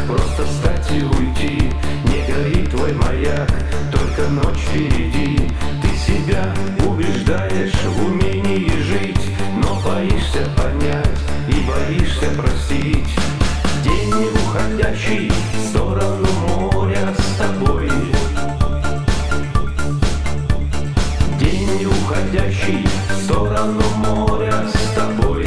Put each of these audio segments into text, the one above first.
просто встать и уйти. Не горит твой маяк, только ночь впереди. Ты себя убеждаешь в умении жить, но боишься понять и боишься простить. День уходящий в сторону моря с тобой. День уходящий в сторону моря с тобой.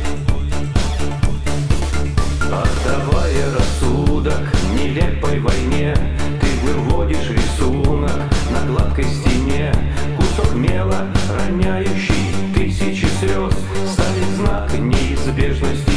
Отдавая рассудок нелепой войне, ты выводишь рисунок на гладкой стене. Кусок мела, роняющий тысячи слез, ставит знак неизбежности.